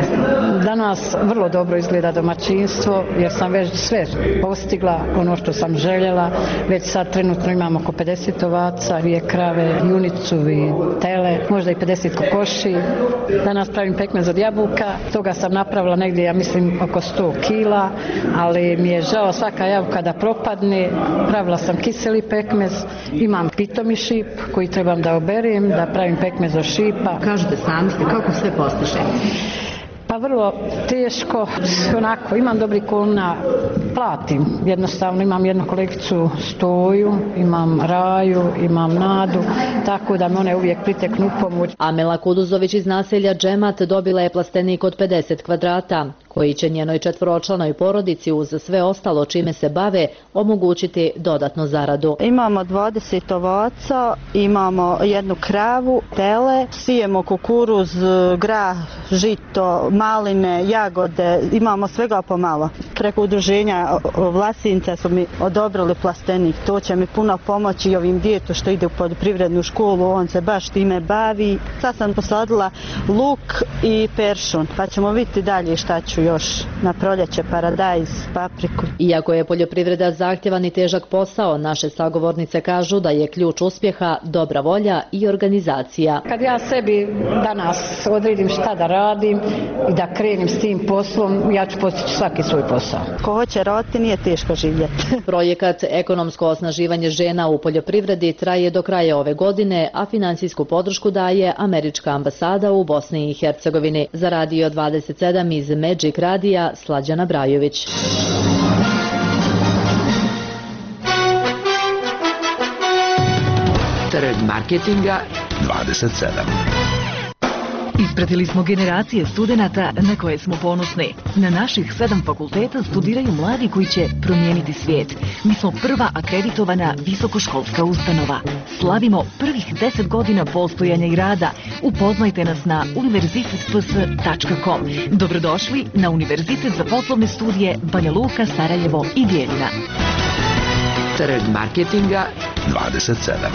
Danas vrlo dobro izgleda domaćinstvo jer sam već sve postigla ono što sam željela. Već sad trenutno imamo oko pedeset ovaca, dvije krave, junicu i tele, možda i pedeset kokoši. Danas pravim pekmez od jabuka, toga sam napravila negdje, ja mislim, oko sto kila, ali mi je žao svaka jabuka da propadne. Pravila sam kiseli pekmez, imam pitomi šip koji trebam da oberem, da pravim pekmez od šipa. Kažete sami ste, kako sve postiže? Pa vrlo teško, onako, imam dobri kolna, platim, jednostavno imam jednu kolegicu Stoju, imam Raju, imam Nadu, tako da me one uvijek priteknu pomoć. Amela Kuduzović iz naselja Džemat dobila je plastenik od pedeset kvadrata, koji će njenoj četvoročlanoj porodici uz sve ostalo čime se bave omogućiti dodatnu zaradu. Imamo dvadeset ovaca, imamo jednu kravu, tele, sijemo kukuruz, grah, žito, maline, jagode, imamo svega pomalo. Preko udruženja Vlasinca su mi odobrili plastenik, to će mi puno pomoći i ovim djetu što ide u poljoprivrednu školu, on se baš time bavi. Sad sam posadila luk i peršun, pa ćemo vidjeti dalje šta ću još na proljeće, paradajz, papriku. Iako je poljoprivreda zahtjevan i težak posao, naše sagovornice kažu da je ključ uspjeha dobra volja i organizacija. Kad ja sebi danas odredim šta da radim i da krenim s tim poslom, ja ću postići svaki svoj posao. Ko hoće raditi, nije teško živjeti. Projekat Ekonomsko osnaživanje žena u poljoprivredi traje do kraja ove godine, a financijsku podršku daje Američka ambasada u Bosni i Hercegovini. Za Radio dvadeset sedam iz Magic Radija, Slađana Brajović. Trend marketinga dvadeset sedam. Ispratili smo generacije studenata na koje smo ponosni. Na naših sedam fakulteta studiraju mladi koji će promijeniti svijet. Mi smo prva akreditovana visokoškolska ustanova. Slavimo prvih deset godina postojanja i rada. Upoznajte nas na univerzitet p s tačka com. Dobrodošli na Univerzitet za poslovne studije Banja Luka, Sarajevo i Bijeljina. Trend marketinga dvadeset sedam.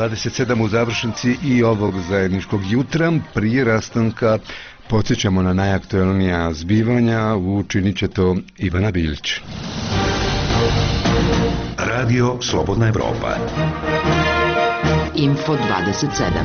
dvadeset sedam u završnici i ovog zajedničkog jutra. Prije rastanka podsjećamo na najaktualnija zbivanja, učinit će to Ivana Bilić. Radio Slobodna Evropa. Info dvadeset sedam.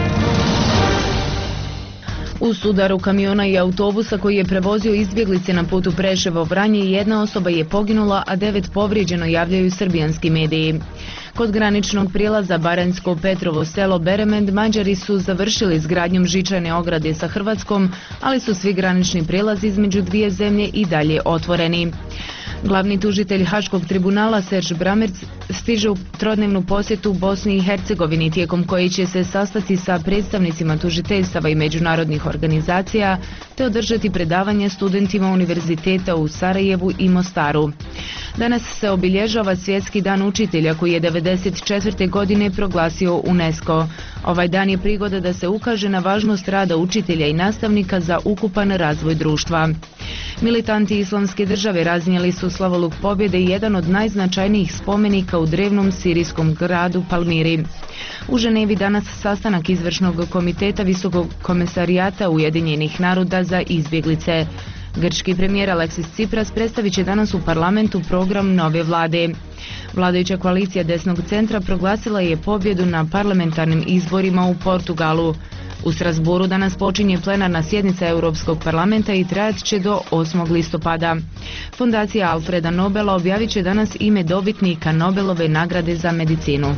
U sudaru kamiona i autobusa koji je prevozio izbjeglice na putu Preševo-Vranje, jedna osoba je poginula, a devet povrijeđeno, javljaju srbijanski mediji. Kod graničnog prijelaza Baranjsko Petrovo selo Beremend Mađari su završili izgradnjom žičane ograde sa Hrvatskom, ali su svi granični prijelazi između dvije zemlje i dalje otvoreni. Glavni tužitelj Haškog tribunala Serž Bramerc stiže u trodnevnu posjetu Bosni i Hercegovini, tijekom koji će se sastati sa predstavnicima tužiteljstava i međunarodnih organizacija te održati predavanje studentima univerziteta u Sarajevu i Mostaru. Danas se obilježava Svjetski dan učitelja koji je devedeset četvrte godine proglasio UNESCO. Ovaj dan je prigoda da se ukaže na važnost rada učitelja i nastavnika za ukupan razvoj društva. Militanti Islamske države raznijeli su slavoluk pobjede i jedan od najznačajnijih spomenika u drevnom sirijskom gradu Palmiri. U Ženevi danas sastanak izvršnog komiteta Visokog komesarijata Ujedinjenih naroda za izbjeglice. Grčki premijer Aleksis Tsipras predstavit će danas u parlamentu program nove vlade. Vladajuća koalicija desnog centra proglasila je pobjedu na parlamentarnim izborima u Portugalu. U Strasburu danas počinje plenarna sjednica Europskog parlamenta i trajat će do osmog listopada. Fondacija Alfreda Nobela objavit će danas ime dobitnika Nobelove nagrade za medicinu.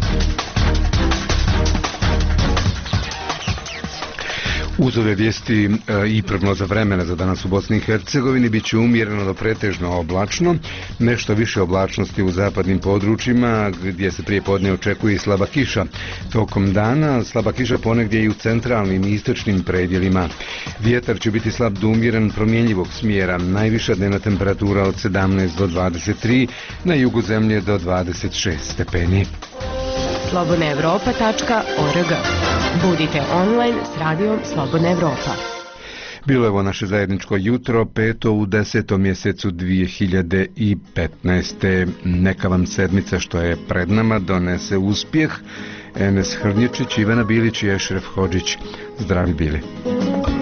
Uz ove vijesti i prognoza vremena za danas u Bosni i Hercegovini bit će umjereno do pretežno oblačno, nešto više oblačnosti u zapadnim područjima gdje se prije podne očekuje i slaba kiša. Tokom dana slaba kiša ponegdje i u centralnim i istočnim predjelima. Vjetar će biti slab do umjeren promjenjivog smjera, najviša dnevna temperatura od sedamnaest do dvadeset tri, na jugu zemlje do dvadeset šest stepeni. slobodna evropa tačka org. Budite online s radijom Slobodna Evropa. Bilo je ovo naše zajedničko jutro, peto u desetom mjesecu dvije hiljade petnaeste. Neka vam sedmica što je pred nama donese uspjeh. Enes Hrnječić, Ivana Bilić i Ešref Hodžić. Zdravi bili.